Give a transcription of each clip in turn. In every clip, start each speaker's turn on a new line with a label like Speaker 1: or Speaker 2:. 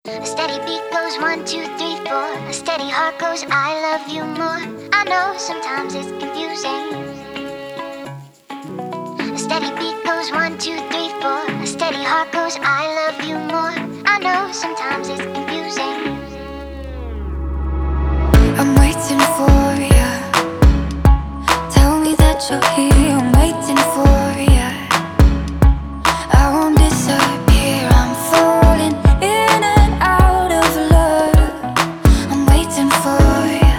Speaker 1: A steady beat goes 1, 2, 3, 4. A steady heart goes, I love you more. I know sometimes it's confusing. A steady beat goes 1, 2, 3, 4. A steady heart goes, I love you more. I know sometimes it's confusing.
Speaker 2: I'm waiting for ya. Tell me that you're here. I'm waiting for ya. I won't disappear. I'm falling in and out of love. I'm waiting for ya.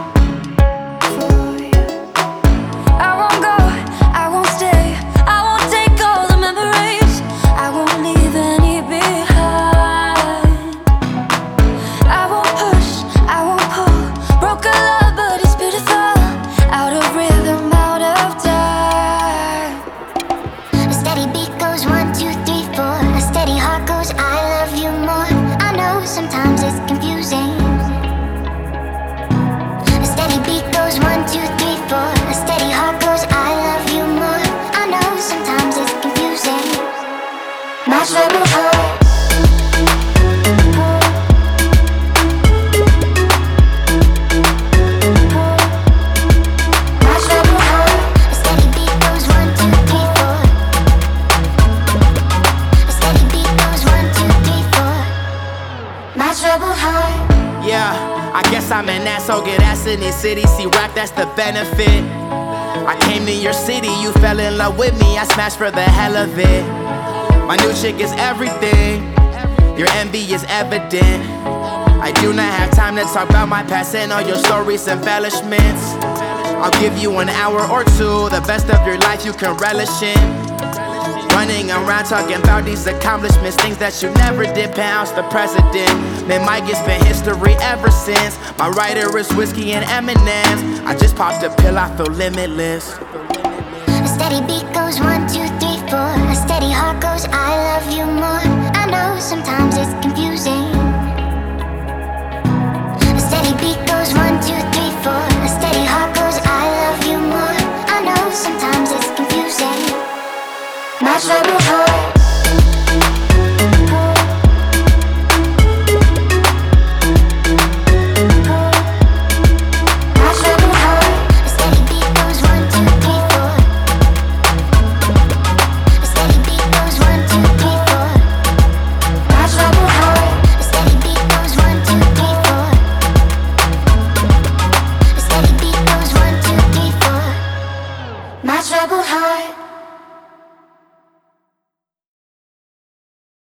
Speaker 2: I won't go, I won't stay. I won't take all the memories. I won't leave any behind. I won't push, I won't pull. Broke a love, but it's beautiful. Out of rhythm, out of time.
Speaker 1: A steady beat goes 1, 2, 3, 4. A steady heart goes, I love you more. I know sometimes it's confusing. A steady beat goes 1, 2, 3, 4. A steady heart goes, I love you more. I know sometimes it's confusing. My trouble heart. My trouble heart. A steady beat goes 1, 2, 3, 4. A steady beat goes 1, 2, 3, 4. My trouble heart.
Speaker 3: Yeah, I guess I'm an asshole, get ass in this city. See rap, that's the benefit. I came to your city, you fell in love with me. I smashed for the hell of it. My new chick is everything. Your envy is evident. I do not have time to talk about my past and all your stories, embellishments. I'll give you an hour or two, the best of your life you can relish in. Running around talking about these accomplishments, things that you never did, penthouse the president. Man, Mike, it's been history ever since. My writer is whiskey and M&M's. I just popped a pill, I feel limitless.
Speaker 1: A steady beat goes 1, 2, 3, 4. A steady heart goes, I love you more. I know